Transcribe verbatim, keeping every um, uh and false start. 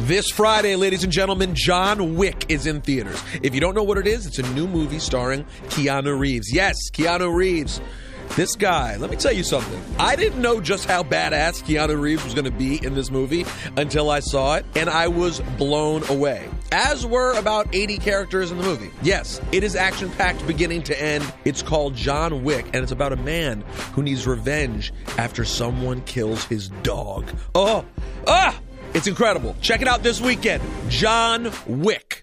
This Friday, ladies and gentlemen, John Wick is in theaters. If you don't know what it is, it's a new movie starring Keanu Reeves. Yes, Keanu Reeves. This guy, let me tell you something. I didn't know just how badass Keanu Reeves was going to be in this movie until I saw it, and I was blown away. As were about eighty characters in the movie. Yes, it is action-packed beginning to end. It's called John Wick, and it's about a man who needs revenge after someone kills his dog. Oh, ah! It's incredible. Check it out this weekend. John Wick.